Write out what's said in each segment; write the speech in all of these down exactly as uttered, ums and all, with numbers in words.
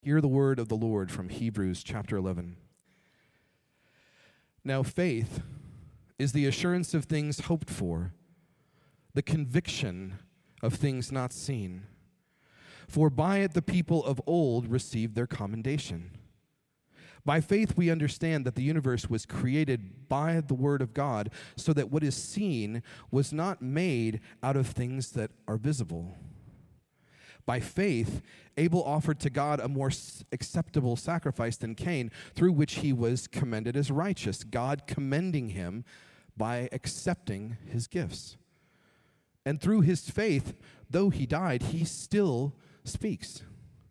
Hear the word of the Lord from Hebrews chapter eleven. Now faith is the assurance of things hoped for, the conviction of things not seen. For by it the people of old received their commendation. By faith we understand that the universe was created by the word of God, so that what is seen was not made out of things that are visible. By faith, Abel offered to God a more acceptable sacrifice than Cain, through which he was commended as righteous, God commending him by accepting his gifts. And through his faith, though he died, he still speaks.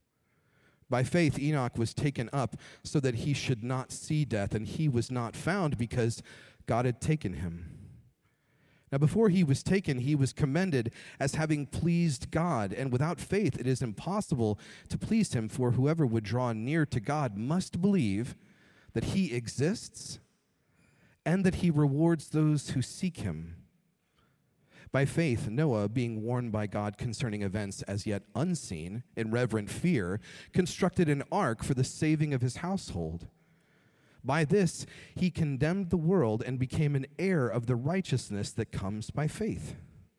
By faith, Enoch was taken up so that he should not see death, and he was not found because God had taken him. Now, before he was taken, he was commended as having pleased God. And without faith, it is impossible to please him, for whoever would draw near to God must believe that he exists and that he rewards those who seek him. By faith, Noah, being warned by God concerning events as yet unseen, in reverent fear, constructed an ark for the saving of his household. By this, he condemned the world and became an heir of the righteousness that comes by faith.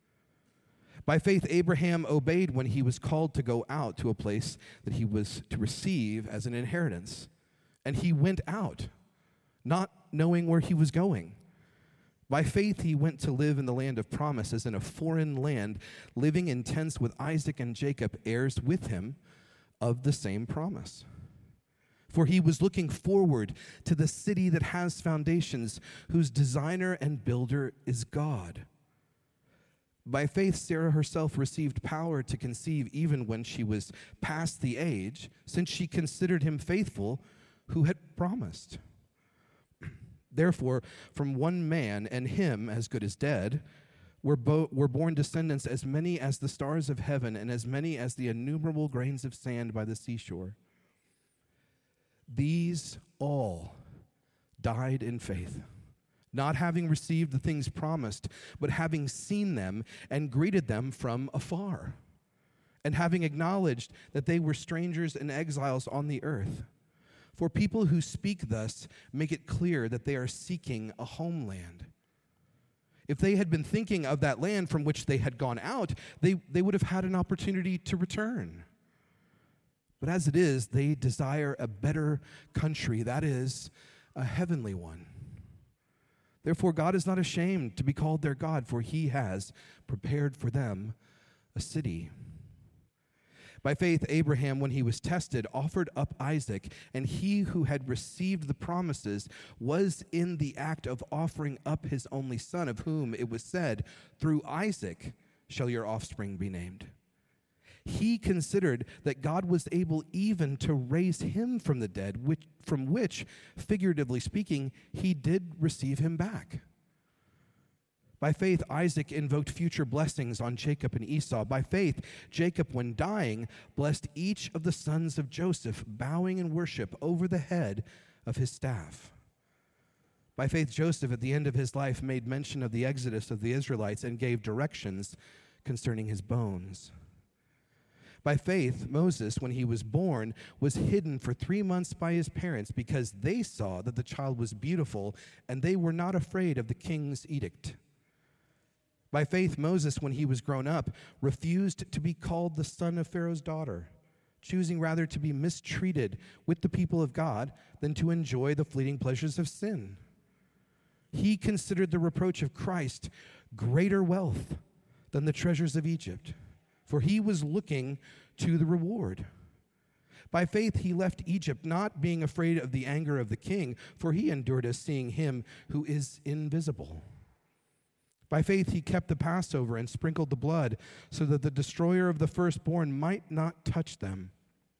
By faith, Abraham obeyed when he was called to go out to a place that he was to receive as an inheritance. And he went out, not knowing where he was going. By faith, he went to live in the land of promise, as in a foreign land, living in tents with Isaac and Jacob, heirs with him of the same promise. For he was looking forward to the city that has foundations, whose designer and builder is God. By faith, Sarah herself received power to conceive even when she was past the age, since she considered him faithful who had promised. Therefore, from one man, and him as good as dead, were, bo- were born descendants as many as the stars of heaven and as many as the innumerable grains of sand by the seashore. These all died in faith, not having received the things promised, but having seen them and greeted them from afar, and having acknowledged that they were strangers and exiles on the earth. For people who speak thus make it clear that they are seeking a homeland. If they had been thinking of that land from which they had gone out, they, they would have had an opportunity to return. But as it is, they desire a better country, that is, a heavenly one. Therefore, God is not ashamed to be called their God, for he has prepared for them a city. By faith, Abraham, when he was tested, offered up Isaac, and he who had received the promises was in the act of offering up his only son, of whom it was said, "Through Isaac shall your offspring be named." He considered that God was able even to raise him from the dead, which, from which, figuratively speaking, he did receive him back. By faith, Isaac invoked future blessings on Jacob and Esau. By faith, Jacob, when dying, blessed each of the sons of Joseph, bowing in worship over the head of his staff. By faith, Joseph, at the end of his life, made mention of the exodus of the Israelites and gave directions concerning his bones. By faith, Moses, when he was born, was hidden for three months by his parents because they saw that the child was beautiful, and they were not afraid of the king's edict. By faith, Moses, when he was grown up, refused to be called the son of Pharaoh's daughter, choosing rather to be mistreated with the people of God than to enjoy the fleeting pleasures of sin. He considered the reproach of Christ greater wealth than the treasures of Egypt, for he was looking to the reward. By faith, he left Egypt, not being afraid of the anger of the king, for he endured as seeing him who is invisible. By faith, he kept the Passover and sprinkled the blood, so that the destroyer of the firstborn might not touch them.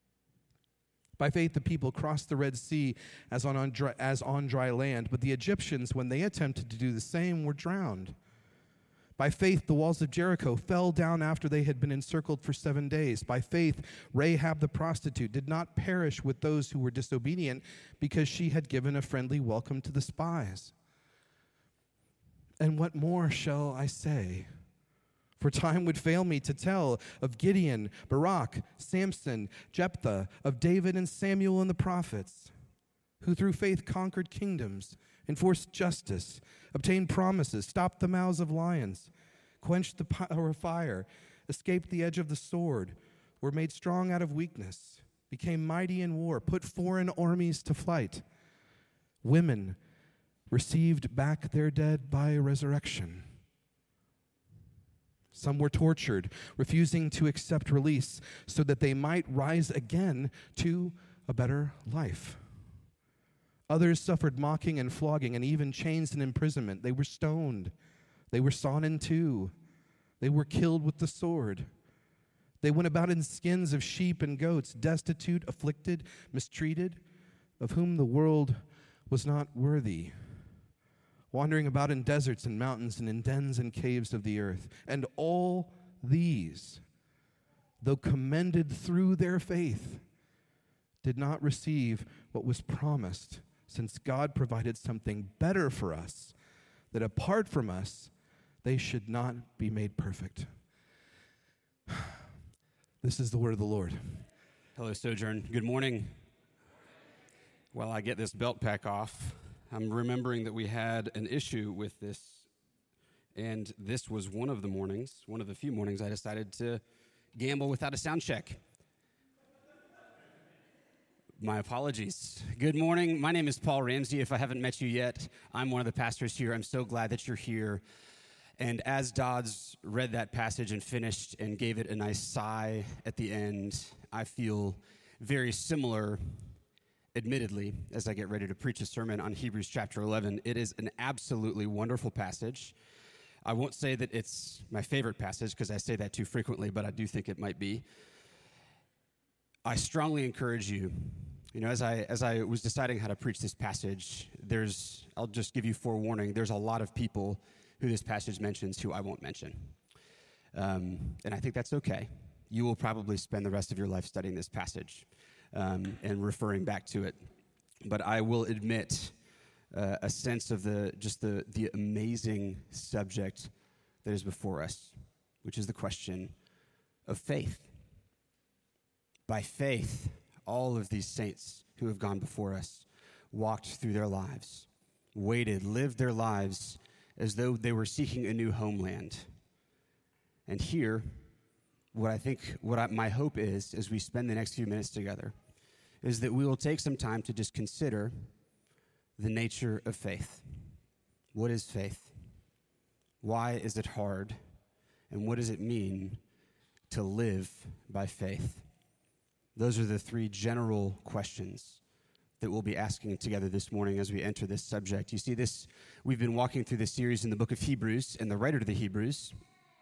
By faith, the people crossed the Red Sea as on, on dry, as on dry land, but the Egyptians, when they attempted to do the same, were drowned. By faith, the walls of Jericho fell down after they had been encircled for seven days. By faith, Rahab the prostitute did not perish with those who were disobedient, because she had given a friendly welcome to the spies. And what more shall I say? For time would fail me to tell of Gideon, Barak, Samson, Jephthah, of David and Samuel and the prophets, who through faith conquered kingdoms, enforced justice, obtained promises, stopped the mouths of lions, quenched the power of fire, escaped the edge of the sword, were made strong out of weakness, became mighty in war, put foreign armies to flight. Women received back their dead by resurrection. Some were tortured, refusing to accept release so that they might rise again to a better life. Others suffered mocking and flogging and even chains and imprisonment. They were stoned. They were sawn in two. They were killed with the sword. They went about in skins of sheep and goats, destitute, afflicted, mistreated, of whom the world was not worthy, wandering about in deserts and mountains and in dens and caves of the earth. And all these, though commended through their faith, did not receive what was promised, since God provided something better for us, that apart from us, they should not be made perfect. This is the word of the Lord. Hello, Sojourn. Good morning. While I get this belt pack off, I'm remembering that we had an issue with this, and this was one of the mornings, one of the few mornings I decided to gamble without a sound check. My apologies. Good morning. My name is Paul Ramsey. If I haven't met you yet, I'm one of the pastors here. I'm so glad that you're here. And as Dodds read that passage and finished and gave it a nice sigh at the end, I feel very similar, admittedly, as I get ready to preach a sermon on Hebrews chapter eleven. It is an absolutely wonderful passage. I won't say that it's my favorite passage because I say that too frequently, but I do think it might be. I strongly encourage you, you know, as I as I was deciding how to preach this passage, there's, I'll just give you forewarning, there's a lot of people who this passage mentions who I won't mention. Um, and I think that's okay. You will probably spend the rest of your life studying this passage um, and referring back to it. But I will admit uh, a sense of the just the the amazing subject that is before us, which is the question of faith. By faith, all of these saints who have gone before us walked through their lives, waited, lived their lives as though they were seeking a new homeland. And here, what I think, what I, my hope is, as we spend the next few minutes together, is that we will take some time to just consider the nature of faith. What is faith? Why is it hard? And what does it mean to live by faith? Those are the three general questions that we'll be asking together this morning as we enter this subject. You see, this we've been walking through this series in the book of Hebrews, and the writer to the Hebrews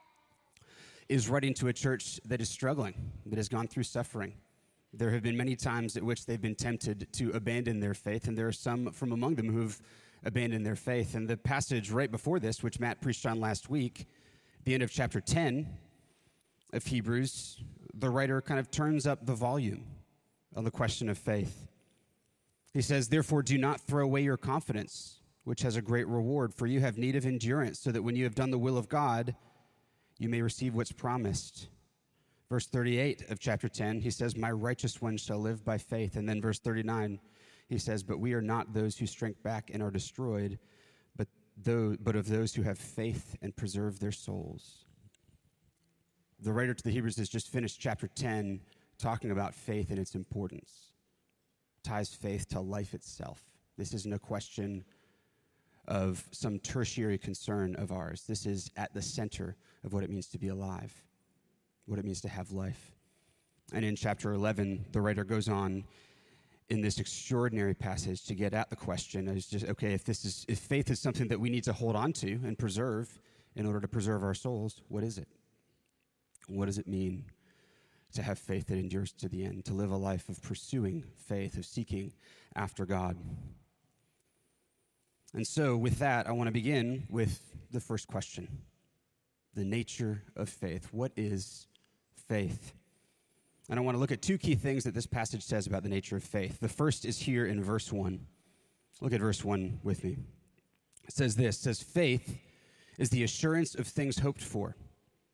is writing to a church that is struggling, that has gone through suffering. There have been many times at which they've been tempted to abandon their faith, and there are some from among them who've abandoned their faith. And the passage right before this, which Matt preached on last week, the end of chapter ten of Hebrews, the writer kind of turns up the volume on the question of faith. He says, "Therefore do not throw away your confidence, which has a great reward, for you have need of endurance, so that when you have done the will of God, you may receive what's promised." Verse thirty-eight of chapter ten, he says, "My righteous one shall live by faith." And then verse thirty-nine, he says, "But we are not those who shrink back and are destroyed, but, those, but of those who have faith and preserve their souls." The writer to the Hebrews has just finished chapter ten talking about faith and its importance. Ties faith to life itself. This isn't a question of some tertiary concern of ours. This is at the center of what it means to be alive, what it means to have life. And in chapter eleven, the writer goes on in this extraordinary passage to get at the question is just, okay, if this is if faith is something that we need to hold on to and preserve in order to preserve our souls, what is it? What does it mean to have faith that endures to the end, to live a life of pursuing faith, of seeking after God? And so with that, I want to begin with the first question, the nature of faith. What is faith? And I want to look at two key things that this passage says about the nature of faith. The first is here in verse one. Look at verse one with me. It says this, it says, "Faith is the assurance of things hoped for,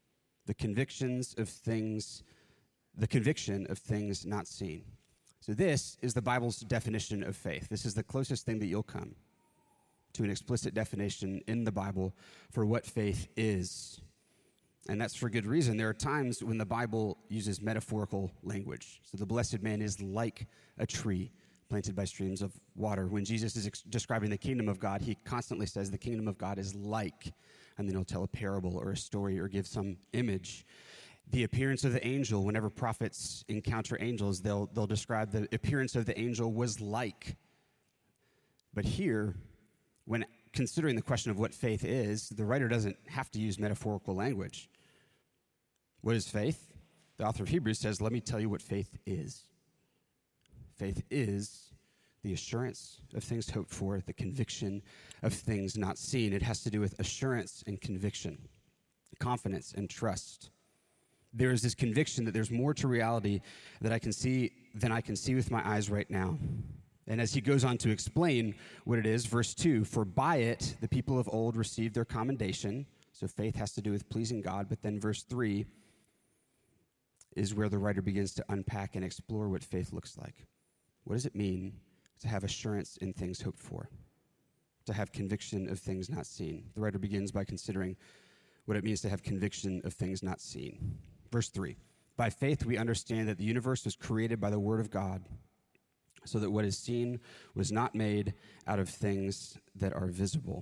the convictions of things, the conviction of things not seen. So this is the Bible's definition of faith. This is the closest thing that you'll come to an explicit definition in the Bible for what faith is. And that's for good reason. There are times when the Bible uses metaphorical language. So the blessed man is like a tree planted by streams of water. When Jesus is ex- describing the kingdom of God, he constantly says the kingdom of God is like, and then he'll tell a parable or a story or give some image. The appearance of the angel, whenever prophets encounter angels, they'll, they'll describe the appearance of the angel was like. But here, when considering the question of what faith is, the writer doesn't have to use metaphorical language. What is faith? The author of Hebrews says, let me tell you what faith is. Faith is the assurance of things hoped for, the conviction of things not seen. It has to do with assurance and conviction, confidence and trust. There is this conviction that there's more to reality that I can see than I can see with my eyes right now. And as he goes on to explain what it is, verse two, for by it the people of old received their commendation. So faith has to do with pleasing God. But then verse three is where the writer begins to unpack and explore what faith looks like. What does it mean to have assurance in things hoped for? To have conviction of things not seen? The writer begins by considering what it means to have conviction of things not seen. Verse three, by faith we understand that the universe was created by the word of God, so that what is seen was not made out of things that are visible.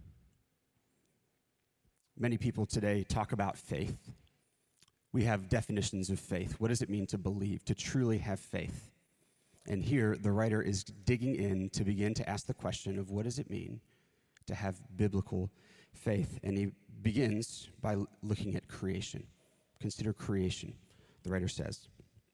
Many people today talk about faith. We have definitions of faith. What does it mean to believe, to truly have faith? And here, the writer is digging in to begin to ask the question of what does it mean to have biblical faith? And he begins by looking at creation. Consider creation, the writer says.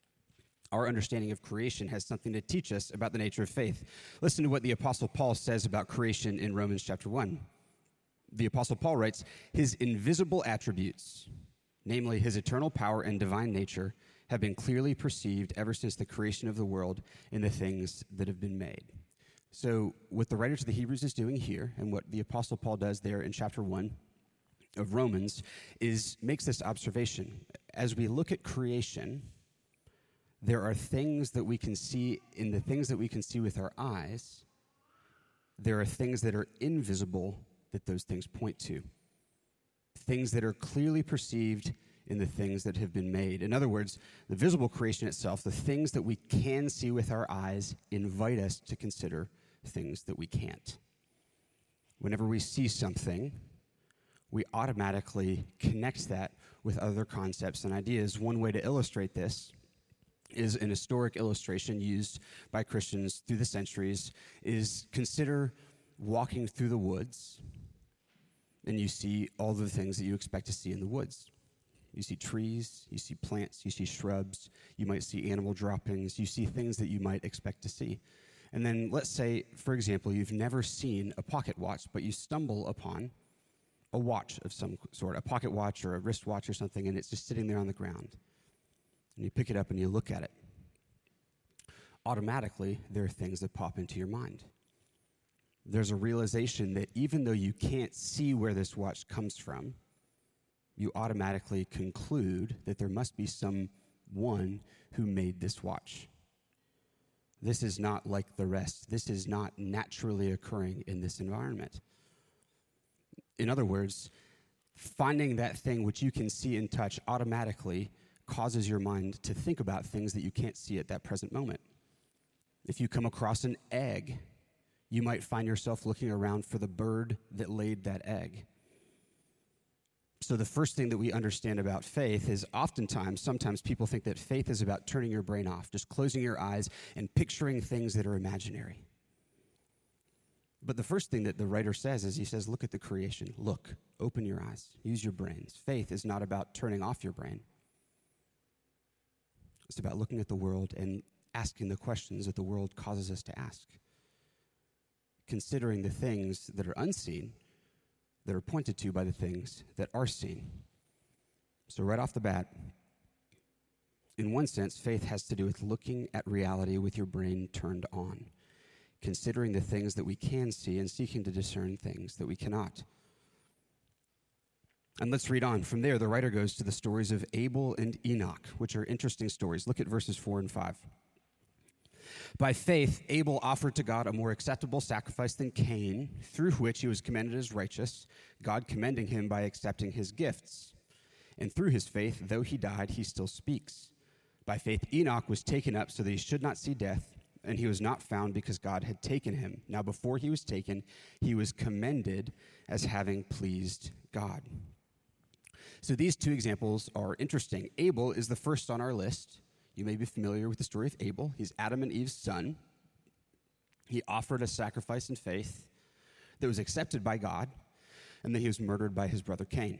Our understanding of creation has something to teach us about the nature of faith. Listen to what the Apostle Paul says about creation in Romans chapter one. The Apostle Paul writes, his invisible attributes, namely his eternal power and divine nature, have been clearly perceived ever since the creation of the world in the things that have been made. So what the writer to the Hebrews is doing here, and what the Apostle Paul does there in chapter one of Romans, is makes this observation. As we look at creation, there are things that we can see, in the things that we can see with our eyes, there are things that are invisible that those things point to. Things that are clearly perceived in the things that have been made. In other words, the visible creation itself, the things that we can see with our eyes, invite us to consider things that we can't. Whenever we see something, we automatically connect that with other concepts and ideas. One way to illustrate this is an historic illustration used by Christians through the centuries, is consider walking through the woods, and you see all the things that you expect to see in the woods. You see trees, you see plants, you see shrubs, you might see animal droppings, you see things that you might expect to see. And then let's say, for example, you've never seen a pocket watch, but you stumble upon a watch of some sort, a pocket watch or a wristwatch or something, and it's just sitting there on the ground. And you pick it up and you look at it. Automatically, there are things that pop into your mind. There's a realization that even though you can't see where this watch comes from, you automatically conclude that there must be someone who made this watch. This is not like the rest. This is not naturally occurring in this environment. In other words, finding that thing which you can see and touch automatically causes your mind to think about things that you can't see at that present moment. If you come across an egg, you might find yourself looking around for the bird that laid that egg. So the first thing that we understand about faith is oftentimes, sometimes people think that faith is about turning your brain off, just closing your eyes and picturing things that are imaginary. But the first thing that the writer says is he says, look at the creation. Look, open your eyes, use your brains. Faith is not about turning off your brain. It's about looking at the world and asking the questions that the world causes us to ask. Considering the things that are unseen, that are pointed to by the things that are seen. So right off the bat, in one sense, faith has to do with looking at reality with your brain turned on, considering the things that we can see and seeking to discern things that we cannot. And let's read on. From there, the writer goes to the stories of Abel and Enoch, which are interesting stories. Look at verses four and five. By faith, Abel offered to God a more acceptable sacrifice than Cain, through which he was commended as righteous, God commending him by accepting his gifts. And through his faith, though he died, he still speaks. By faith, Enoch was taken up so that he should not see death, and he was not found because God had taken him. Now, before he was taken, he was commended as having pleased God. So these two examples are interesting. Abel is the first on our list. You may be familiar with the story of Abel. He's Adam and Eve's son. He offered a sacrifice in faith that was accepted by God, and then he was murdered by his brother Cain.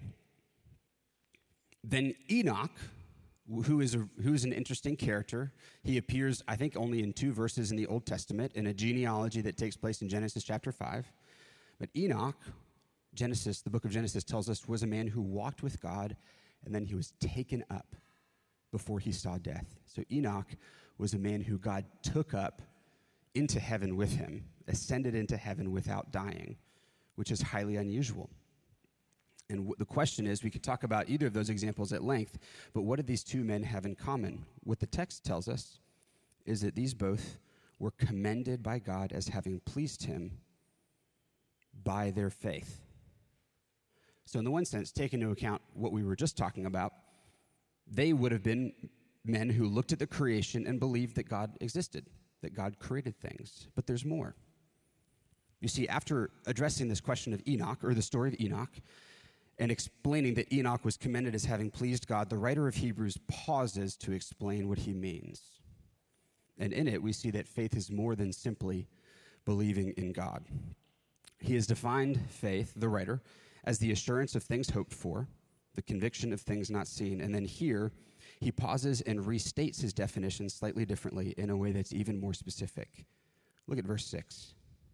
Then Enoch, who is, a, who is an interesting character. He appears, I think, only in two verses in the Old Testament, in a genealogy that takes place in Genesis chapter five. But Enoch, Genesis, the book of Genesis tells us, was a man who walked with God, and then he was taken up before he saw death. So Enoch was a man who God took up into heaven with him, ascended into heaven without dying, which is highly unusual. And w- the question is, we could talk about either of those examples at length, but what did these two men have in common? What the text tells us is that these both were commended by God as having pleased him by their faith. So in the one sense, take into account what we were just talking about, they would have been men who looked at the creation and believed that God existed, that God created things. But there's more. You see, after addressing this question of Enoch, or the story of Enoch, and explaining that Enoch was commended as having pleased God, the writer of Hebrews pauses to explain what he means. And in it, we see that faith is more than simply believing in God. He has defined faith, the writer, as the assurance of things hoped for, the conviction of things not seen. And then here, he pauses and restates his definition slightly differently in a way that's even more specific. Look at verse six.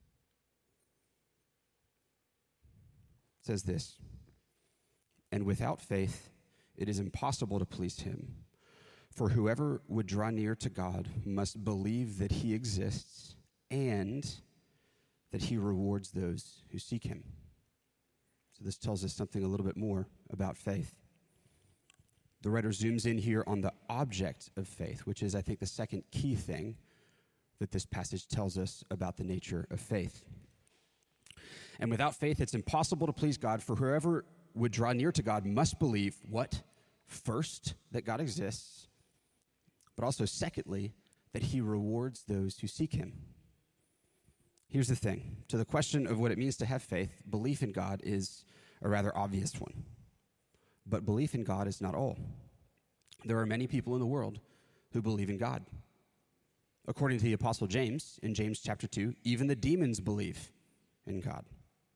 It says this, "And without faith, it is impossible to please him. For whoever would draw near to God must believe that he exists and that he rewards those who seek him." So this tells us something a little bit more about faith. The writer zooms in here on the object of faith, which is, I think, the second key thing that this passage tells us about the nature of faith. And without faith, it's impossible to please God, for whoever would draw near to God must believe, what? First, that God exists, but also, secondly, that he rewards those who seek him. Here's the thing. To the question of what it means to have faith, belief in God is a rather obvious one. But belief in God is not all. There are many people in the world who believe in God. According to the Apostle James, in James chapter two, even the demons believe in God.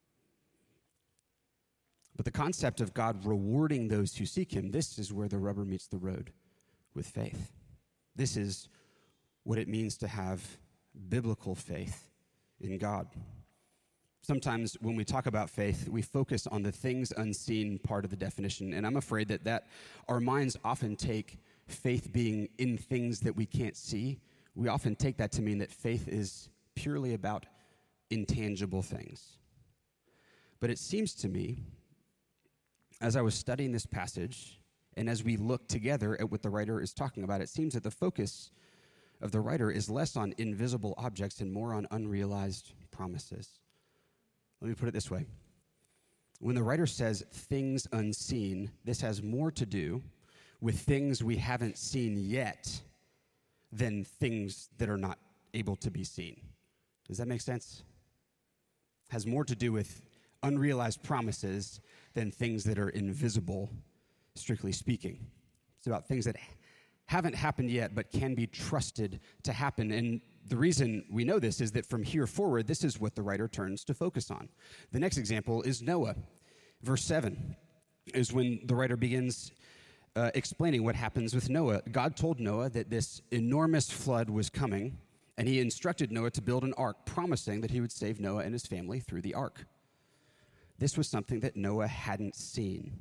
But the concept of God rewarding those who seek him, this is where the rubber meets the road with faith. This is what it means to have biblical faith in God. Sometimes when we talk about faith, we focus on the things unseen part of the definition, and I'm afraid that, that our minds often take faith being in things that we can't see. We often take that to mean that faith is purely about intangible things. But it seems to me, as I was studying this passage, and as we look together at what the writer is talking about, it seems that the focus of the writer is less on invisible objects and more on unrealized promises. Let me put it this way. When the writer says things unseen, this has more to do with things we haven't seen yet than things that are not able to be seen. Does that make sense? Has more to do with unrealized promises than things that are invisible, strictly speaking. It's about things that haven't happened yet, but can be trusted to happen. And the reason we know this is that from here forward, this is what the writer turns to focus on. The next example is Noah. Verse seven is when the writer begins uh, explaining what happens with Noah. God told Noah that this enormous flood was coming, and he instructed Noah to build an ark, promising that he would save Noah and his family through the ark. This was something that Noah hadn't seen.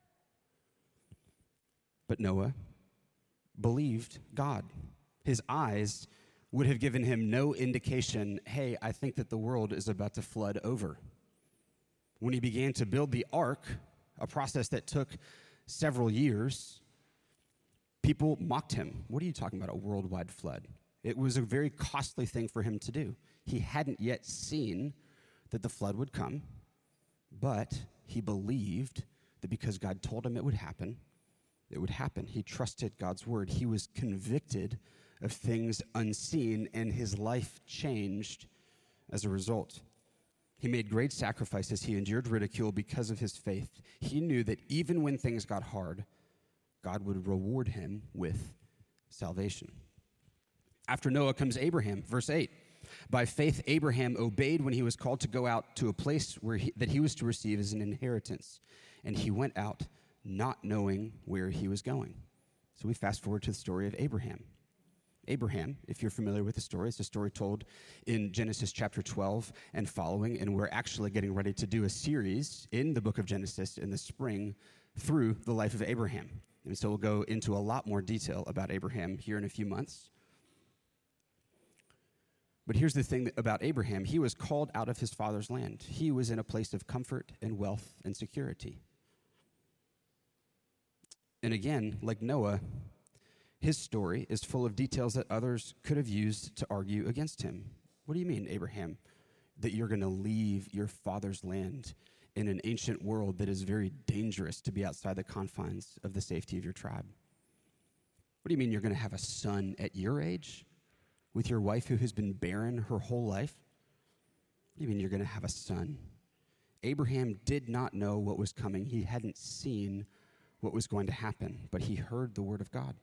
But Noah believed God. His eyes would have given him no indication, hey, I think that the world is about to flood over. When he began to build the ark, a process that took several years, people mocked him. What are you talking about, a worldwide flood? It was a very costly thing for him to do. He hadn't yet seen that the flood would come, but he believed that because God told him it would happen, it would happen. He trusted God's word. He was convicted of things unseen, and his life changed as a result. He made great sacrifices. He endured ridicule because of his faith. He knew that even when things got hard, God would reward him with salvation. After Noah comes Abraham, verse eight. By faith, Abraham obeyed when he was called to go out to a place where he, that he was to receive as an inheritance. And he went out not knowing where he was going. So we fast forward to the story of Abraham. Abraham, if you're familiar with the story, it's a story told in Genesis chapter twelve and following, and we're actually getting ready to do a series in the book of Genesis in the spring through the life of Abraham. And so we'll go into a lot more detail about Abraham here in a few months. But here's the thing about Abraham. He was called out of his father's land. He was in a place of comfort and wealth and security. And again, like Noah, his story is full of details that others could have used to argue against him. What do you mean, Abraham, that you're going to leave your father's land in an ancient world that is very dangerous to be outside the confines of the safety of your tribe? What do you mean you're going to have a son at your age with your wife who has been barren her whole life? What do you mean you're going to have a son? Abraham did not know what was coming. He hadn't seen what was going to happen, but he heard the word of God.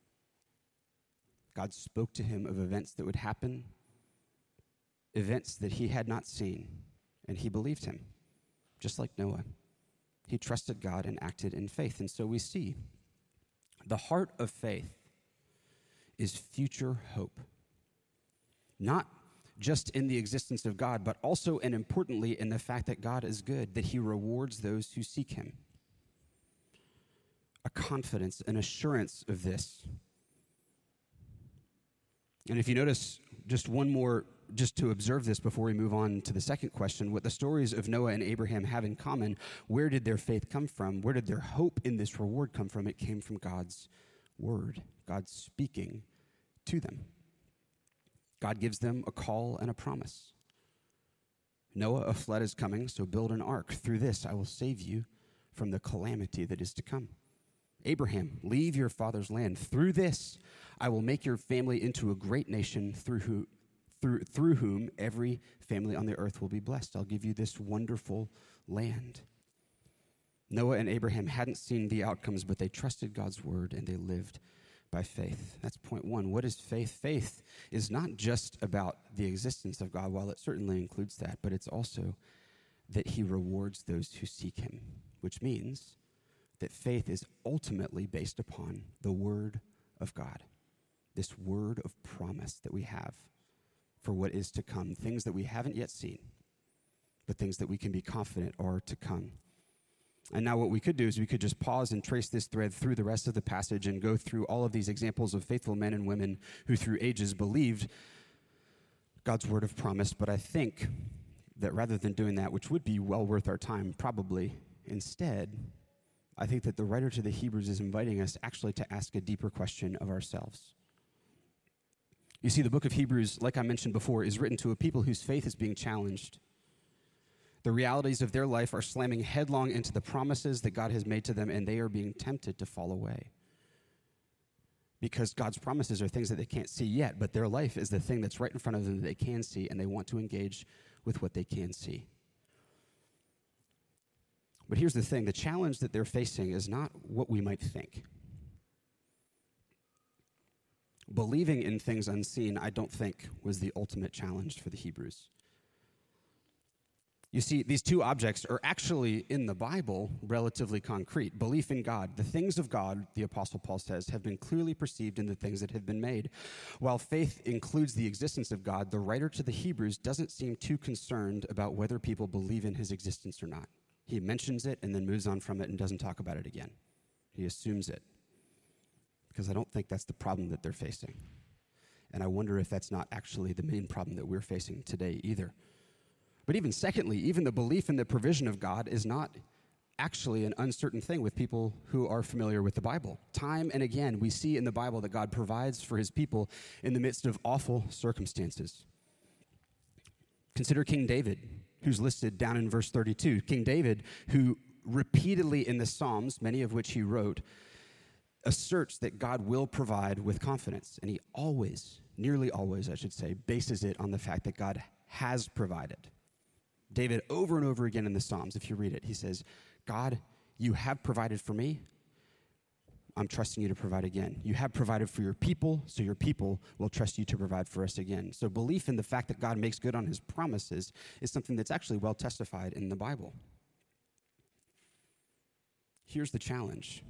God spoke to him of events that would happen, events that he had not seen, and he believed him, just like Noah. He trusted God and acted in faith. And so we see the heart of faith is future hope, not just in the existence of God, but also and importantly in the fact that God is good, that he rewards those who seek him. A confidence, an assurance of this. And if you notice, just one more, just to observe this before we move on to the second question, what the stories of Noah and Abraham have in common, where did their faith come from? Where did their hope in this reward come from? It came from God's word, God speaking to them. God gives them a call and a promise. Noah, a flood is coming, so build an ark. Through this, I will save you from the calamity that is to come. Abraham, leave your father's land. Through this, I will make your family into a great nation through who, through, through whom every family on the earth will be blessed. I'll give you this wonderful land. Noah and Abraham hadn't seen the outcomes, but they trusted God's word and they lived by faith. That's point one. What is faith? Faith is not just about the existence of God, while it certainly includes that, but it's also that he rewards those who seek him, which means that faith is ultimately based upon the word of God, this word of promise that we have for what is to come, things that we haven't yet seen, but things that we can be confident are to come. And now what we could do is we could just pause and trace this thread through the rest of the passage and go through all of these examples of faithful men and women who through ages believed God's word of promise. But I think that rather than doing that, which would be well worth our time probably, instead, I think that the writer to the Hebrews is inviting us actually to ask a deeper question of ourselves. You see, the book of Hebrews, like I mentioned before, is written to a people whose faith is being challenged. The realities of their life are slamming headlong into the promises that God has made to them, and they are being tempted to fall away. Because God's promises are things that they can't see yet, but their life is the thing that's right in front of them that they can see, and they want to engage with what they can see. But here's the thing, the challenge that they're facing is not what we might think. Believing in things unseen, I don't think, was the ultimate challenge for the Hebrews. You see, these two objects are actually, in the Bible, relatively concrete. Belief in God. The things of God, the Apostle Paul says, have been clearly perceived in the things that have been made. While faith includes the existence of God, the writer to the Hebrews doesn't seem too concerned about whether people believe in his existence or not. He mentions it and then moves on from it and doesn't talk about it again. He assumes it. Because I don't think that's the problem that they're facing. And I wonder if that's not actually the main problem that we're facing today either. But even secondly, even the belief in the provision of God is not actually an uncertain thing with people who are familiar with the Bible. Time and again, we see in the Bible that God provides for his people in the midst of awful circumstances. Consider King David, who's listed down in verse thirty-two. King David, who repeatedly in the Psalms, many of which he wrote, asserts that God will provide with confidence. And he always, nearly always, I should say, bases it on the fact that God has provided. David, over and over again in the Psalms, if you read it, he says, God, you have provided for me. I'm trusting you to provide again. You have provided for your people, so your people will trust you to provide for us again. So belief in the fact that God makes good on his promises is something that's actually well testified in the Bible. Here's the challenge.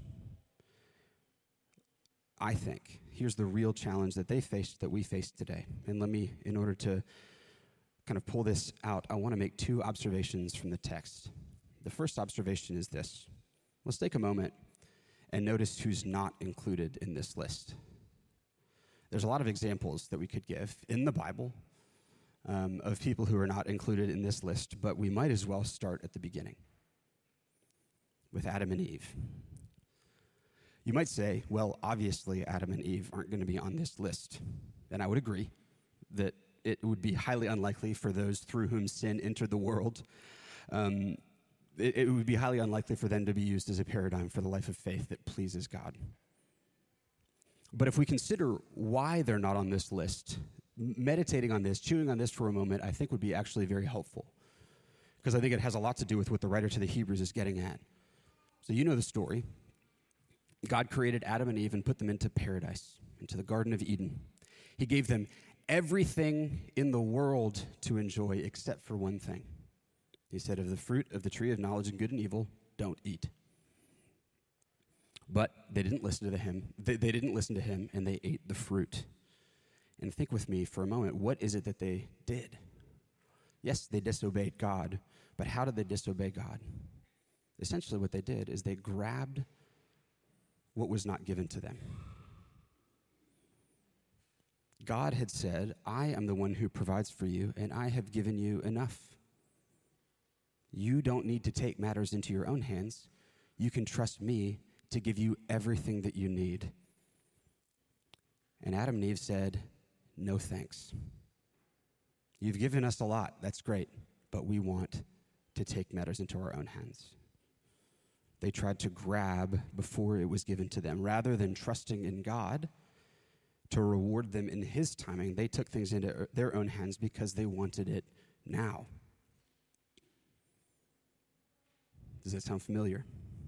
I think, here's the real challenge that they faced, that we face today. And let me, in order to kind of pull this out, I want to make two observations from the text. The first observation is this. Let's take a moment and notice who's not included in this list. There's a lot of examples that we could give in the Bible um, of people who are not included in this list, but we might as well start at the beginning with Adam and Eve. You might say, well, obviously Adam and Eve aren't going to be on this list. And I would agree that it would be highly unlikely for those through whom sin entered the world. Um, it, it would be highly unlikely for them to be used as a paradigm for the life of faith that pleases God. But if we consider why they're not on this list, meditating on this, chewing on this for a moment, I think would be actually very helpful. Because I think it has a lot to do with what the writer to the Hebrews is getting at. So you know the story. God created Adam and Eve and put them into paradise, into the Garden of Eden. He gave them everything in the world to enjoy except for one thing. He said, of the fruit of the tree of knowledge of good and evil, don't eat. But they didn't listen to him. They, they didn't listen to him, and they ate the fruit. And think with me for a moment, what is it that they did? Yes, they disobeyed God, but how did they disobey God? Essentially what they did is they grabbed what was not given to them. God had said, I am the one who provides for you, and I have given you enough. You don't need to take matters into your own hands. You can trust me to give you everything that you need. And Adam and Eve said, no thanks. You've given us a lot, that's great, but we want to take matters into our own hands. They tried to grab before it was given to them. Rather than trusting in God to reward them in his timing, they took things into their own hands because they wanted it now. Does that sound familiar?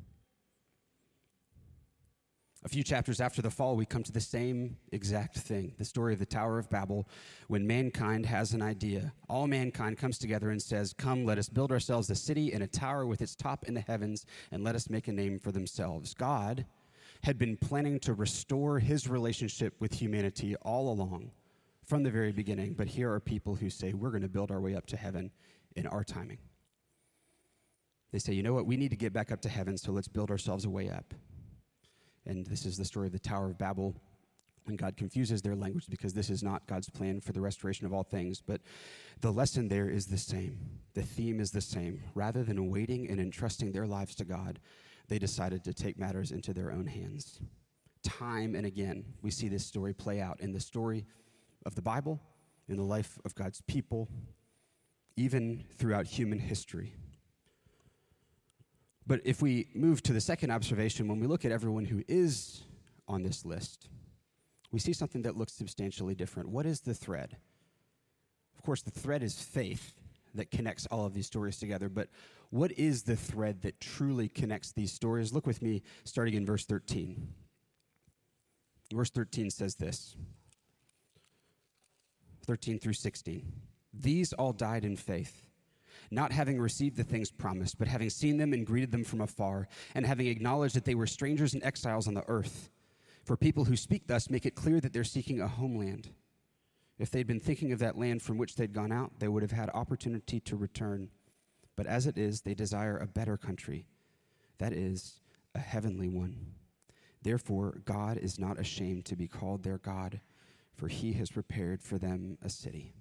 A few chapters after the fall, we come to the same exact thing, the story of the Tower of Babel, when mankind has an idea. All mankind comes together and says, come, let us build ourselves a city and a tower with its top in the heavens, and let us make a name for themselves. God had been planning to restore his relationship with humanity all along, from the very beginning, but here are people who say, we're going to build our way up to heaven in our timing. They say, you know what, we need to get back up to heaven, so let's build ourselves a way up. And this is the story of the Tower of Babel, when God confuses their language because this is not God's plan for the restoration of all things. But the lesson there is the same. The theme is the same. Rather than waiting and entrusting their lives to God, they decided to take matters into their own hands. Time and again, we see this story play out in the story of the Bible, in the life of God's people, even throughout human history. But if we move to the second observation, when we look at everyone who is on this list, we see something that looks substantially different. What is the thread? Of course, the thread is faith that connects all of these stories together, but what is the thread that truly connects these stories? Look with me, starting in verse thirteen. Verse thirteen says this, thirteen through sixteen. These all died in faith, not having received the things promised, but having seen them and greeted them from afar, and having acknowledged that they were strangers and exiles on the earth. For people who speak thus make it clear that they're seeking a homeland. If they'd been thinking of that land from which they'd gone out, they would have had opportunity to return. But as it is, they desire a better country, that is, a heavenly one. Therefore, God is not ashamed to be called their God, for he has prepared for them a city.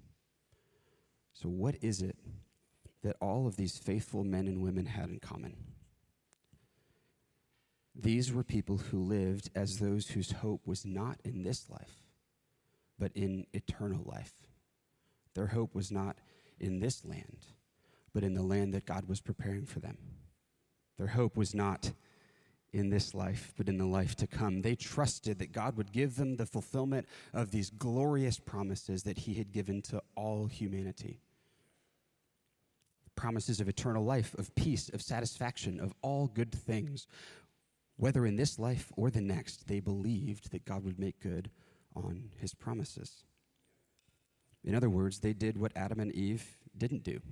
So what is it that all of these faithful men and women had in common? These were people who lived as those whose hope was not in this life, but in eternal life. Their hope was not in this land, but in the land that God was preparing for them. Their hope was not in this life, but in the life to come. They trusted that God would give them the fulfillment of these glorious promises that he had given to all humanity. Promises of eternal life, of peace, of satisfaction, of all good things. Whether in this life or the next, they believed that God would make good on his promises. In other words, they did what Adam and Eve didn't do.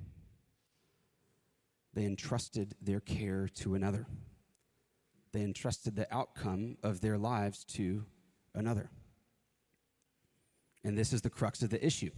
They entrusted their care to another. They entrusted the outcome of their lives to another. And this is the crux of the issue.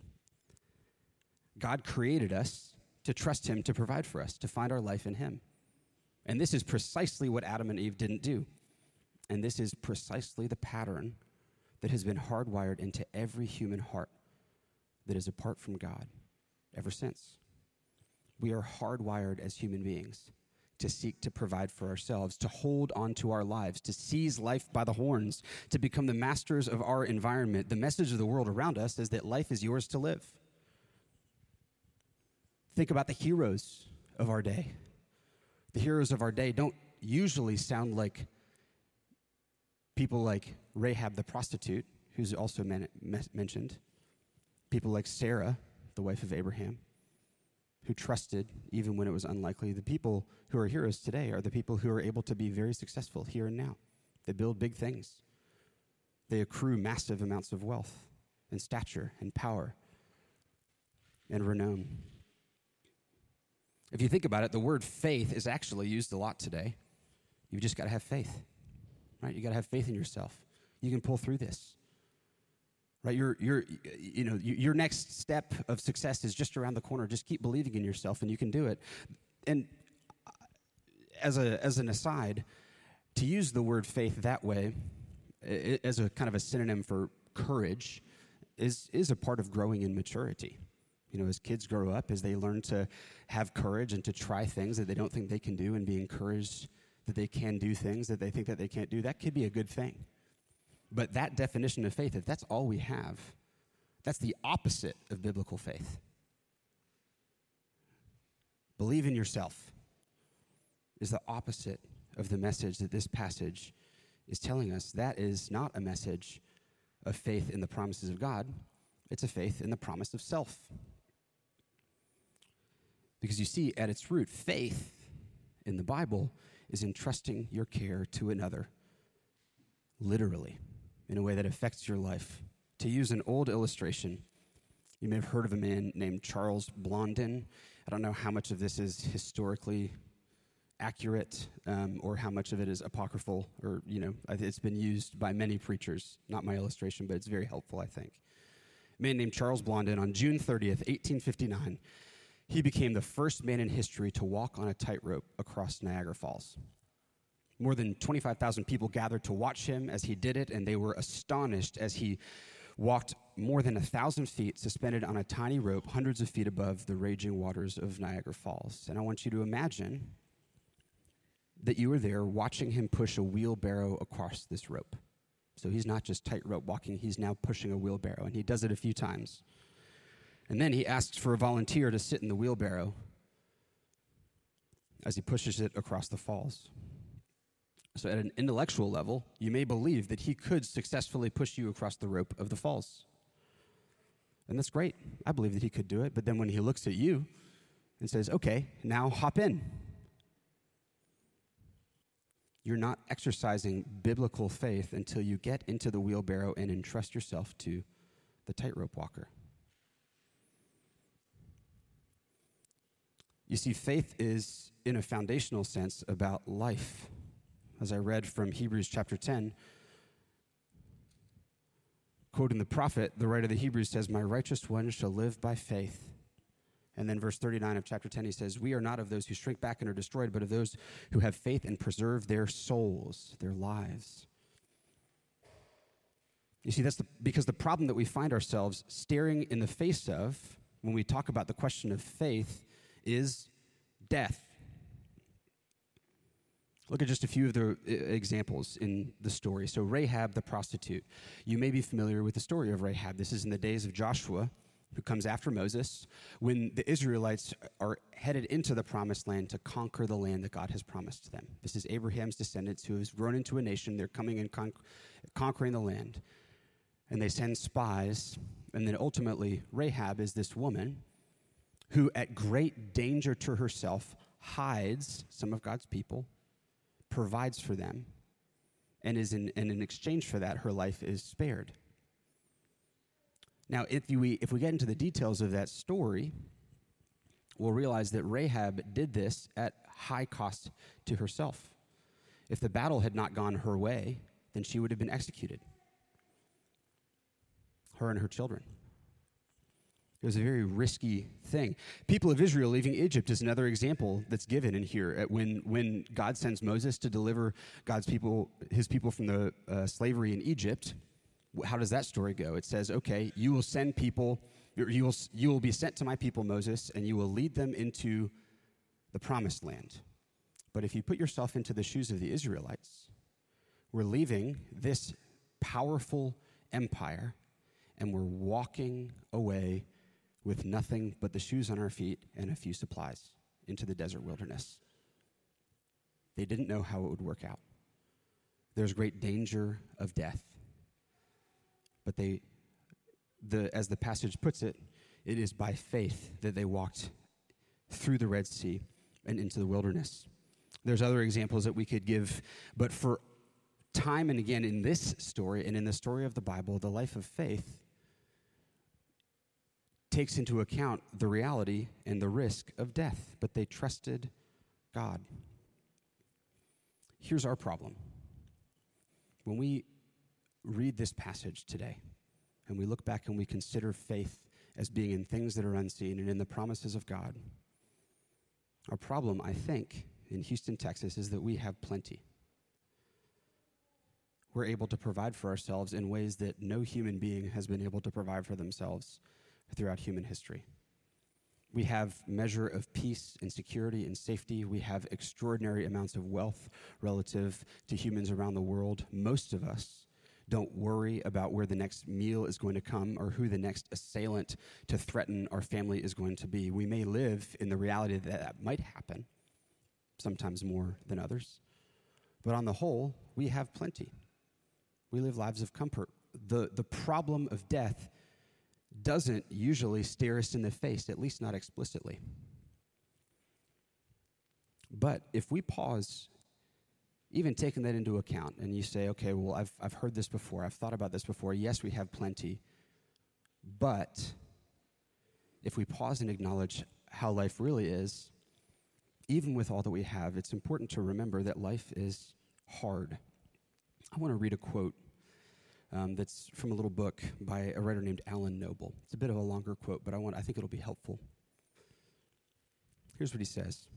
God created us to trust him to provide for us, to find our life in him. And this is precisely what Adam and Eve didn't do. And this is precisely the pattern that has been hardwired into every human heart that is apart from God ever since. We are hardwired as human beings to seek to provide for ourselves, to hold on to our lives, to seize life by the horns, to become the masters of our environment. The message of the world around us is that life is yours to live. Think about the heroes of our day. The heroes of our day don't usually sound like people like Rahab the prostitute, who's also man- mentioned. People like Sarah, the wife of Abraham, who trusted even when it was unlikely. The people who are heroes today are the people who are able to be very successful here and now. They build big things. They accrue massive amounts of wealth and stature and power and renown. If you think about it, the word faith is actually used a lot today. You've just got to have faith, right? You got to have faith in yourself. You can pull through this, right? Your, your, you know, your next step of success is just around the corner. Just keep believing in yourself, and you can do it. And as a as an aside, to use the word faith that way, as a kind of a synonym for courage, is is a part of growing in maturity. You know, as kids grow up, as they learn to have courage and to try things that they don't think they can do and be encouraged that they can do things that they think that they can't do, that could be a good thing. But that definition of faith, if that's all we have, that's the opposite of biblical faith. Believe in yourself is the opposite of the message that this passage is telling us. That is not a message of faith in the promises of God. It's a faith in the promise of self. Because you see, at its root, faith in the Bible is entrusting your care to another, literally, in a way that affects your life. To use an old illustration, you may have heard of a man named Charles Blondin. I don't know how much of this is historically accurate um, or how much of it is apocryphal, or, you know, it's been used by many preachers. Not my illustration, but it's very helpful, I think. A man named Charles Blondin, on June thirtieth, eighteen fifty-nine, he became the first man in history to walk on a tightrope across Niagara Falls. More than twenty-five thousand people gathered to watch him as he did it, and they were astonished as he walked more than a thousand feet suspended on a tiny rope hundreds of feet above the raging waters of Niagara Falls. And I want you to imagine that you were there watching him push a wheelbarrow across this rope. So he's not just tightrope walking, he's now pushing a wheelbarrow, and he does it a few times. And then he asks for a volunteer to sit in the wheelbarrow as he pushes it across the falls. So at an intellectual level, you may believe that he could successfully push you across the rope of the falls. And that's great. I believe that he could do it. But then when he looks at you and says, okay, now hop in, you're not exercising biblical faith until you get into the wheelbarrow and entrust yourself to the tightrope walker. You see, faith is, in a foundational sense, about life. As I read from Hebrews chapter ten, quoting the prophet, the writer of the Hebrews says, "My righteous one shall live by faith." And then verse thirty-nine of chapter ten, he says, "We are not of those who shrink back and are destroyed, but of those who have faith and preserve their souls," their lives. You see, that's the, because the problem that we find ourselves staring in the face of when we talk about the question of faith is death. Look at just a few of the uh, examples in the story. So Rahab the prostitute. You may be familiar with the story of Rahab. This is in the days of Joshua, who comes after Moses, when the Israelites are headed into the promised land to conquer the land that God has promised to them. This is Abraham's descendants who has grown into a nation. They're coming and con- conquering the land. And they send spies. And then ultimately, Rahab is this woman who, at great danger to herself, hides some of God's people, provides for them, and is in, and in exchange for that, her life is spared. Now, if we, if we get into the details of that story, we'll realize that Rahab did this at high cost to herself. If the battle had not gone her way, then she would have been executed, her and her children. It was a very risky thing. People of Israel leaving Egypt is another example that's given in here. When, when God sends Moses to deliver God's people, his people from the uh, slavery in Egypt, how does that story go? It says, okay, you will send people, you will, you will be sent to my people, Moses, and you will lead them into the promised land. But if you put yourself into the shoes of the Israelites, we're leaving this powerful empire, and we're walking away with nothing but the shoes on our feet and a few supplies into the desert wilderness. They didn't know how it would work out. There's great danger of death. But they, the as the passage puts it, it is by faith that they walked through the Red Sea and into the wilderness. There's other examples that we could give, but for time and again in this story and in the story of the Bible, the life of faith takes into account the reality and the risk of death, but they trusted God. Here's our problem. When we read this passage today, and we look back and we consider faith as being in things that are unseen and in the promises of God, our problem, I think, in Houston, Texas, is that we have plenty. We're able to provide for ourselves in ways that no human being has been able to provide for themselves throughout human history. We have measure of peace and security and safety. We have extraordinary amounts of wealth relative to humans around the world. Most of us don't worry about where the next meal is going to come or who the next assailant to threaten our family is going to be. We may live in the reality that that might happen, sometimes more than others. But on the whole, we have plenty. We live lives of comfort. The, the problem of death doesn't usually stare us in the face, at least not explicitly. But if we pause, even taking that into account, and you say, okay, well, I've I've heard this before, I've thought about this before, yes, we have plenty, but if we pause and acknowledge how life really is, even with all that we have, it's important to remember that life is hard. I want to read a quote Um, that's from a little book by a writer named Alan Noble. It's a bit of a longer quote, but I want I think it'll be helpful. Here's what he says.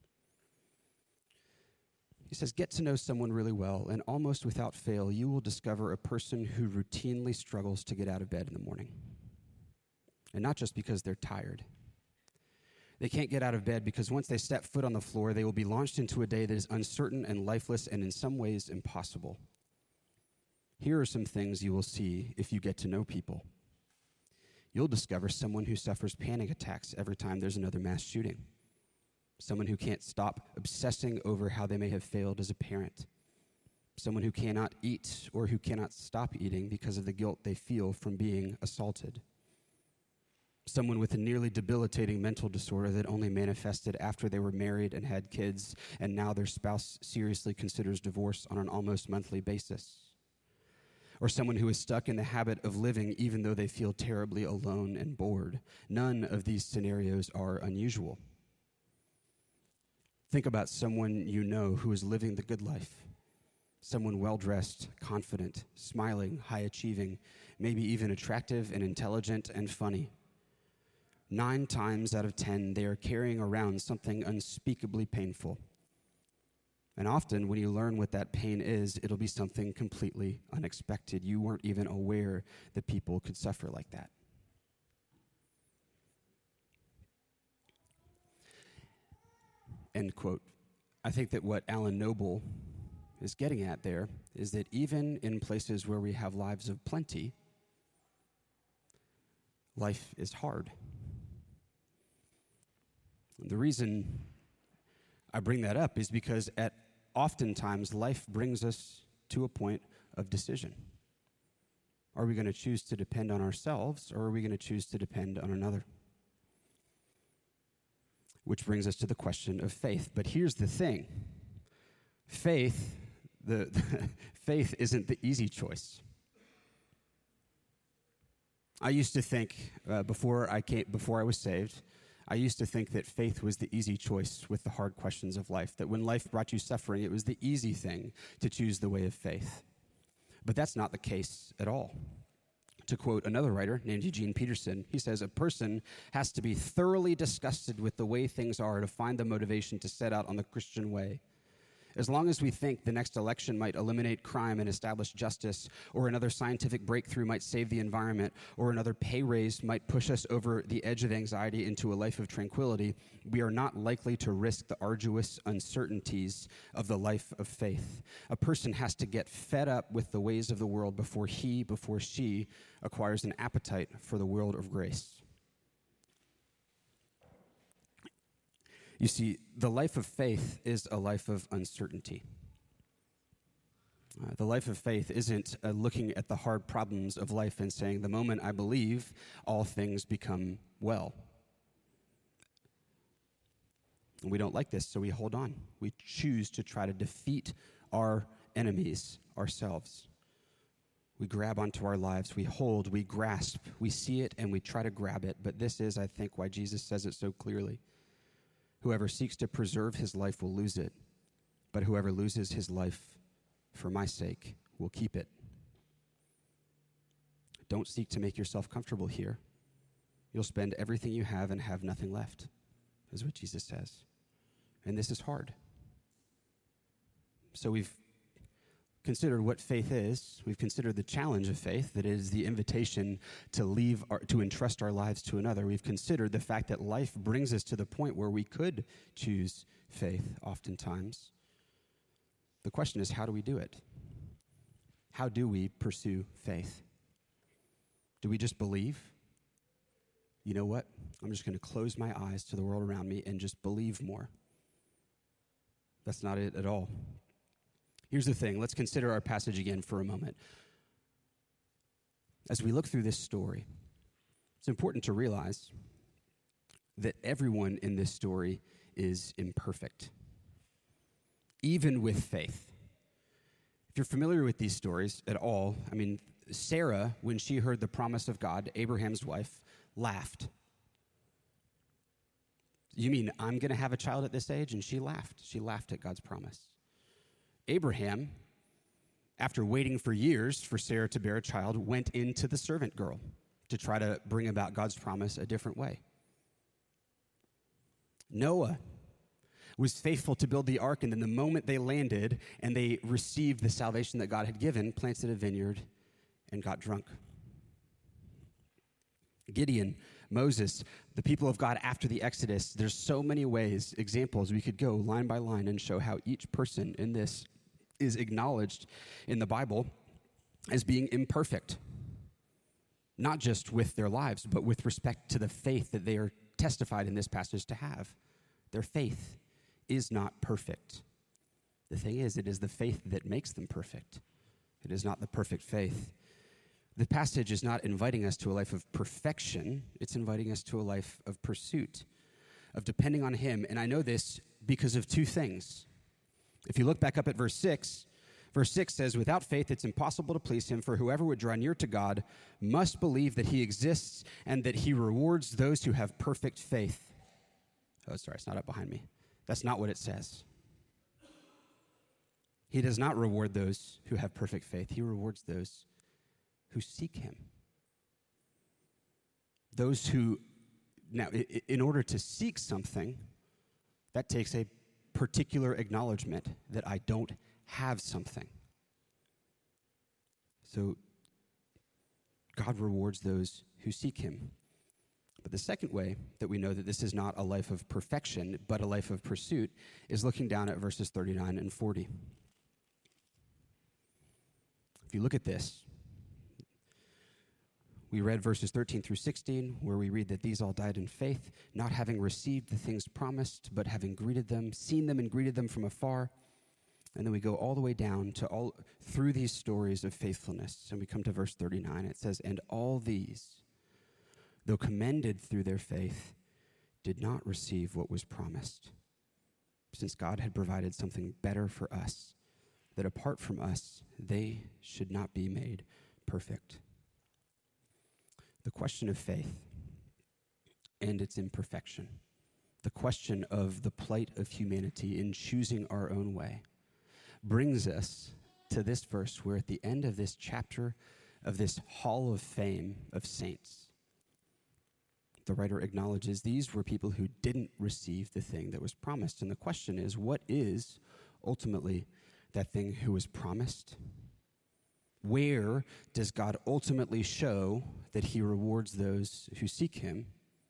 He says, get to know someone really well, and almost without fail, you will discover a person who routinely struggles to get out of bed in the morning. And not just because they're tired. They can't get out of bed because once they step foot on the floor, they will be launched into a day that is uncertain and lifeless and in some ways impossible. Here are some things you will see if you get to know people. You'll discover someone who suffers panic attacks every time there's another mass shooting. Someone who can't stop obsessing over how they may have failed as a parent. Someone who cannot eat or who cannot stop eating because of the guilt they feel from being assaulted. Someone with a nearly debilitating mental disorder that only manifested after they were married and had kids, and now their spouse seriously considers divorce on an almost monthly basis. Or someone who is stuck in the habit of living even though they feel terribly alone and bored. None of these scenarios are unusual. Think about someone you know who is living the good life. Someone well-dressed, confident, smiling, high-achieving, maybe even attractive and intelligent and funny. Nine times out of ten, they are carrying around something unspeakably painful. And often, when you learn what that pain is, it'll be something completely unexpected. You weren't even aware that people could suffer like that. End quote. I think that what Alan Noble is getting at there is that even in places where we have lives of plenty, life is hard. The reason I bring that up is because at oftentimes life brings us to a point of decision. Are we going to choose to depend on ourselves, or are we going to choose to depend on another? Which brings us to the question of faith. But here's the thing. Faith, the, the faith isn't the easy choice. I used to think, uh, before I came, before I was saved, I used to think that faith was the easy choice with the hard questions of life, that when life brought you suffering, it was the easy thing to choose the way of faith. But that's not the case at all. To quote another writer named Eugene Peterson, he says, a person has to be thoroughly disgusted with the way things are to find the motivation to set out on the Christian way. As long as we think the next election might eliminate crime and establish justice, or another scientific breakthrough might save the environment, or another pay raise might push us over the edge of anxiety into a life of tranquility, we are not likely to risk the arduous uncertainties of the life of faith. A person has to get fed up with the ways of the world before he, before she, acquires an appetite for the world of grace. You see, the life of faith is a life of uncertainty. Uh, the life of faith isn't uh, looking at the hard problems of life and saying, the moment I believe, all things become well. And we don't like this, so we hold on. We choose to try to defeat our enemies ourselves. We grab onto our lives, we hold, we grasp, we see it, and we try to grab it. But this is, I think, why Jesus says it so clearly. Whoever seeks to preserve his life will lose it, but whoever loses his life for my sake will keep it. Don't seek to make yourself comfortable here. You'll spend everything you have and have nothing left, is what Jesus says. And this is hard. So we've considered what faith is. We've considered the challenge of faith, that is the invitation to leave, our, to entrust our lives to another. We've considered the fact that life brings us to the point where we could choose faith oftentimes. The question is, how do we do it? How do we pursue faith? Do we just believe? You know what? I'm just going to close my eyes to the world around me and just believe more. That's not it at all. Here's the thing. Let's consider our passage again for a moment. As we look through this story, it's important to realize that everyone in this story is imperfect, even with faith. If you're familiar with these stories at all, I mean, Sarah, when she heard the promise of God, Abraham's wife, laughed. You mean I'm going to have a child at this age? And she laughed. She laughed at God's promise. Abraham, after waiting for years for Sarah to bear a child, went into the servant girl to try to bring about God's promise a different way. Noah was faithful to build the ark, and then the moment they landed and they received the salvation that God had given, planted a vineyard and got drunk. Gideon, Moses, the people of God after the Exodus, there's so many ways, examples, we could go line by line and show how each person in this is acknowledged in the Bible as being imperfect, not just with their lives, but with respect to the faith that they are testified in this passage to have. Their faith is not perfect. The thing is, it is the faith that makes them perfect. It is not the perfect faith. The passage is not inviting us to a life of perfection. It's inviting us to a life of pursuit, of depending on him. And I know this because of two things. If you look back up at verse six, verse six says, without faith, it's impossible to please him, for whoever would draw near to God must believe that he exists and that he rewards those who have perfect faith. Oh, sorry, it's not up behind me. That's not what it says. He does not reward those who have perfect faith. He rewards those who seek him. Those who, now, in order to seek something, that takes a particular acknowledgement that I don't have something. So God rewards those who seek him. But the second way that we know that this is not a life of perfection, but a life of pursuit, is looking down at verses thirty-nine and forty. If you look at this, we read verses thirteen through sixteen, where we read that these all died in faith, not having received the things promised, but having greeted them, seen them and greeted them from afar. And then we go all the way down to all through these stories of faithfulness, and we come to verse thirty-nine. It says, "And all these, though commended through their faith, did not receive what was promised, since God had provided something better for us, that apart from us, they should not be made perfect." The question of faith and its imperfection, the question of the plight of humanity in choosing our own way, brings us to this verse where at the end of this chapter of this hall of fame of saints, the writer acknowledges these were people who didn't receive the thing that was promised. And the question is, what is ultimately that thing who was promised? Where does God ultimately show that he rewards those who seek him?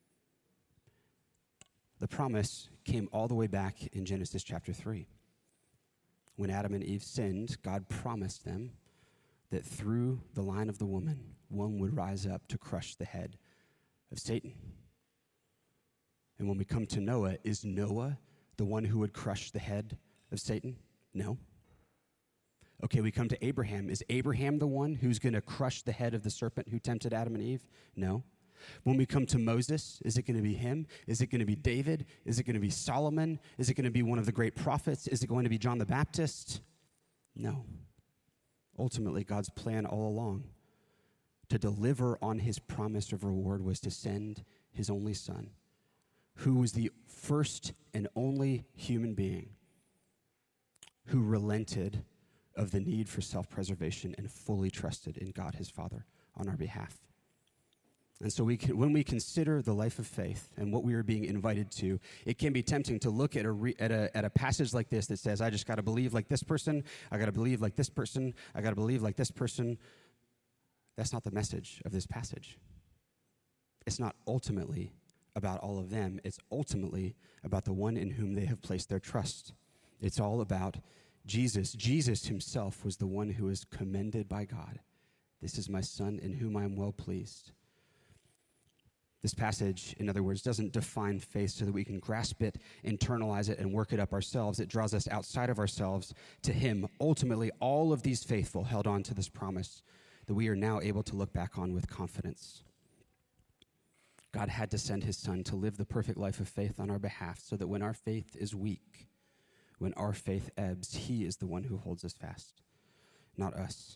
The promise came all the way back in Genesis chapter three. When Adam and Eve sinned, God promised them that through the line of the woman, one would rise up to crush the head of Satan. And when we come to Noah, is Noah the one who would crush the head of Satan? No. Okay, we come to Abraham. Is Abraham the one who's going to crush the head of the serpent who tempted Adam and Eve? No. When we come to Moses, is it going to be him? Is it going to be David? Is it going to be Solomon? Is it going to be one of the great prophets? Is it going to be John the Baptist? No. Ultimately, God's plan all along to deliver on his promise of reward was to send his only son, who was the first and only human being who relented of the need for self-preservation and fully trusted in God his Father on our behalf. And so we can, when we consider the life of faith and what we are being invited to, it can be tempting to look at a, re, at a, at a passage like this that says, I just got to believe like this person, I got to believe like this person, I got to believe like this person. That's not the message of this passage. It's not ultimately about all of them. It's ultimately about the one in whom they have placed their trust. It's all about Jesus. Jesus himself was the one who was commended by God. This is my son in whom I am well pleased. This passage, in other words, doesn't define faith so that we can grasp it, internalize it, and work it up ourselves. It draws us outside of ourselves to him. Ultimately, all of these faithful held on to this promise that we are now able to look back on with confidence. God had to send his son to live the perfect life of faith on our behalf so that when our faith is weak, when our faith ebbs, he is the one who holds us fast, not us.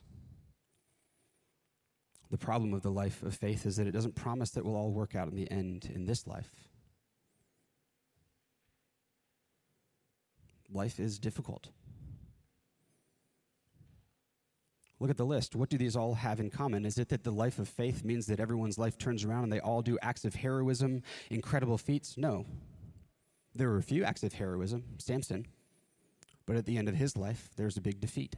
The problem of the life of faith is that it doesn't promise that we'll all work out in the end in this life. Life is difficult. Look at the list. What do these all have in common? Is it that the life of faith means that everyone's life turns around and they all do acts of heroism, incredible feats? No. There were a few acts of heroism, Samson, but at the end of his life, there's a big defeat.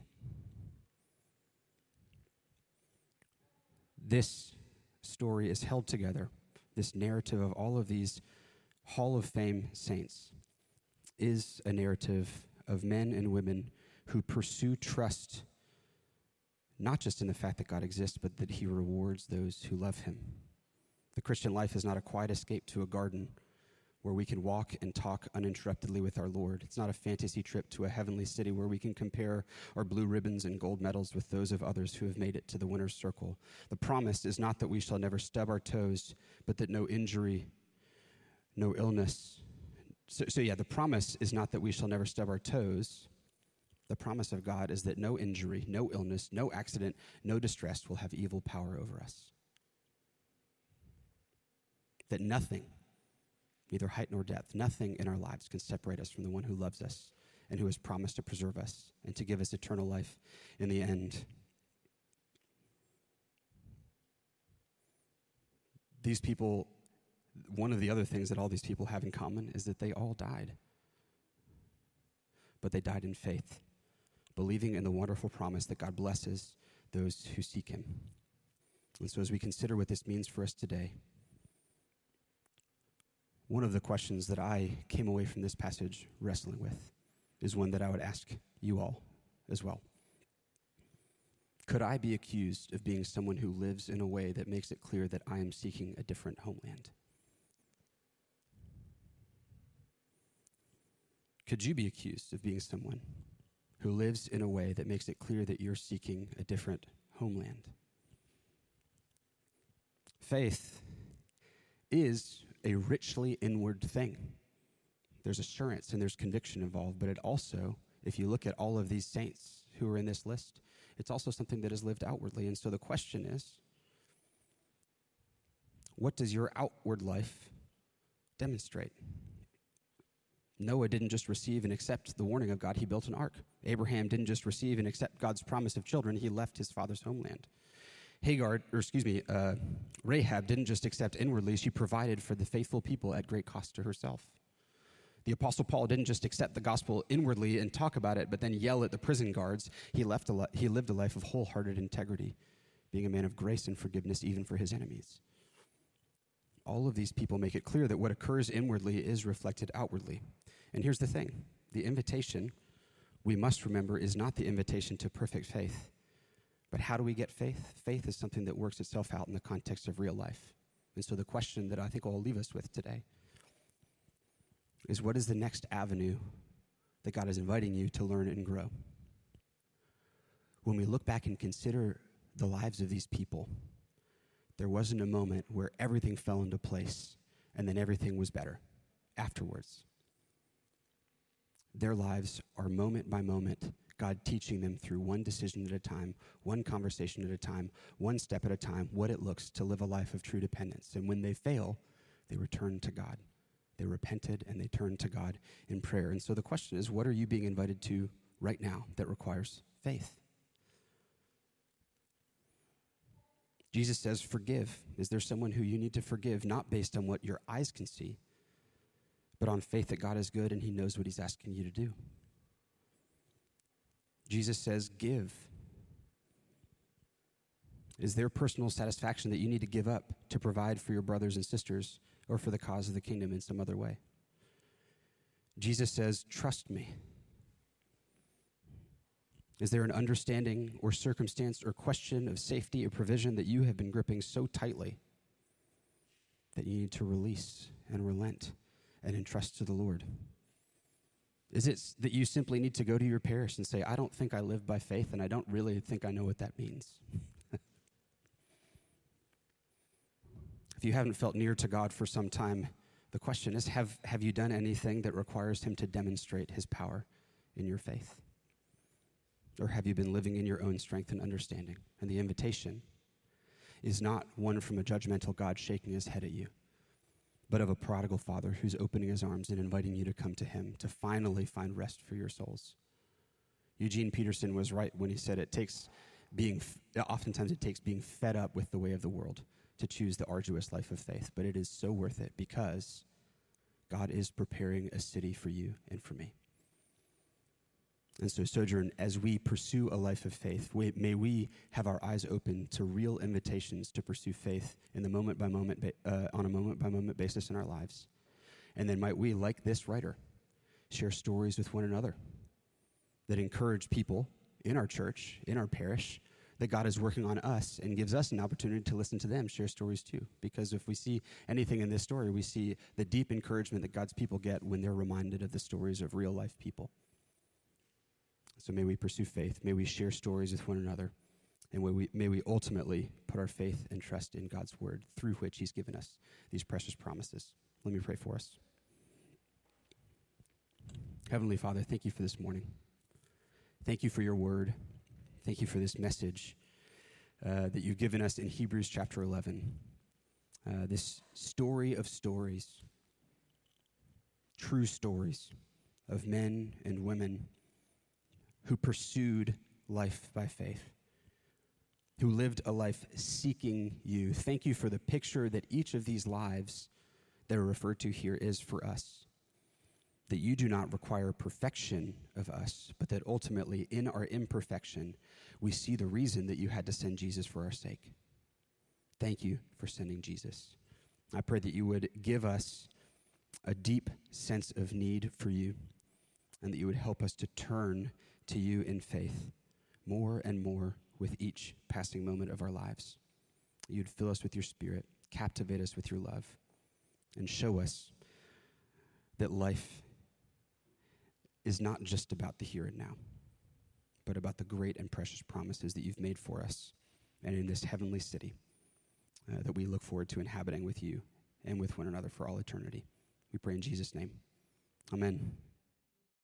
This story is held together, this narrative of all of these Hall of Fame saints is a narrative of men and women who pursue trust, not just in the fact that God exists, but that he rewards those who love him. The Christian life is not a quiet escape to a garden where we can walk and talk uninterruptedly with our Lord. It's not a fantasy trip to a heavenly city where we can compare our blue ribbons and gold medals with those of others who have made it to the winner's circle. The promise is not that we shall never stub our toes, but that no injury, no illness. So, so yeah, the promise is not that we shall never stub our toes. The promise of God is that no injury, no illness, no accident, no distress will have evil power over us. That nothing, neither height nor depth, nothing in our lives can separate us from the one who loves us and who has promised to preserve us and to give us eternal life in the end. These people, one of the other things that all these people have in common is that they all died. But they died in faith, believing in the wonderful promise that God blesses those who seek him. And so as we consider what this means for us today, One of the questions that I came away from this passage wrestling with is one that I would ask you all as well. Could I be accused of being someone who lives in a way that makes it clear that I am seeking a different homeland? Could you be accused of being someone who lives in a way that makes it clear that you're seeking a different homeland? Faith is a richly inward thing. There's assurance and there's conviction involved, but it also, if you look at all of these saints who are in this list, it's also something that is lived outwardly. And so the question is, what does your outward life demonstrate? Noah didn't just receive and accept the warning of God, he built an ark. Abraham didn't just receive and accept God's promise of children, he left his father's homeland. Hagar, or excuse me, uh, Rahab didn't just accept inwardly, she provided for the faithful people at great cost to herself. The Apostle Paul didn't just accept the gospel inwardly and talk about it, but then yell at the prison guards. He, left a li- he lived a life of wholehearted integrity, being a man of grace and forgiveness even for his enemies. All of these people make it clear that what occurs inwardly is reflected outwardly. And here's the thing. The invitation, we must remember, is not the invitation to perfect faith. But how do we get faith? Faith is something that works itself out in the context of real life. And so the question that I think I'll leave us with today is, what is the next avenue that God is inviting you to learn and grow? When we look back and consider the lives of these people, there wasn't a moment where everything fell into place and then everything was better afterwards. Their lives are moment by moment, God teaching them through one decision at a time, one conversation at a time, one step at a time, what it looks to live a life of true dependence. And when they fail, they return to God. They repented and they turned to God in prayer. And so the question is, what are you being invited to right now that requires faith? Jesus says, forgive. Is there someone who you need to forgive, not based on what your eyes can see, but on faith that God is good and he knows what he's asking you to do? Jesus says, give. Is there personal satisfaction that you need to give up to provide for your brothers and sisters or for the cause of the kingdom in some other way? Jesus says, trust me. Is there an understanding or circumstance or question of safety or provision that you have been gripping so tightly that you need to release and relent and entrust to the Lord? Is it that you simply need to go to your parish and say, I don't think I live by faith, and I don't really think I know what that means? If you haven't felt near to God for some time, the question is, have, have you done anything that requires him to demonstrate his power in your faith? Or have you been living in your own strength and understanding? And the invitation is not one from a judgmental God shaking his head at you, but of a prodigal father who's opening his arms and inviting you to come to him to finally find rest for your souls. Eugene Peterson was right when he said it takes being, oftentimes it takes being fed up with the way of the world to choose the arduous life of faith, but it is so worth it because God is preparing a city for you and for me. And so, Sojourn, as we pursue a life of faith, we, may we have our eyes open to real invitations to pursue faith in the moment by moment, uh, on a moment by moment basis in our lives. And then might we, like this writer, share stories with one another that encourage people in our church, in our parish, that God is working on us and gives us an opportunity to listen to them share stories too. Because if we see anything in this story, we see the deep encouragement that God's people get when they're reminded of the stories of real life people. So may we pursue faith. May we share stories with one another. And may we, may we ultimately put our faith and trust in God's word through which he's given us these precious promises. Let me pray for us. Heavenly Father, thank you for this morning. Thank you for your word. Thank you for this message uh, that you've given us in Hebrews chapter eleven. Uh, this story of stories, true stories of men and women who pursued life by faith, who lived a life seeking you. Thank you for the picture that each of these lives that are referred to here is for us, that you do not require perfection of us, but that ultimately in our imperfection, we see the reason that you had to send Jesus for our sake. Thank you for sending Jesus. I pray that you would give us a deep sense of need for you, and that you would help us to turn to you in faith more and more with each passing moment of our lives. You'd fill us with your Spirit, captivate us with your love, and show us that life is not just about the here and now, but about the great and precious promises that you've made for us and in this heavenly city uh, that we look forward to inhabiting with you and with one another for all eternity. We pray in Jesus' name. Amen.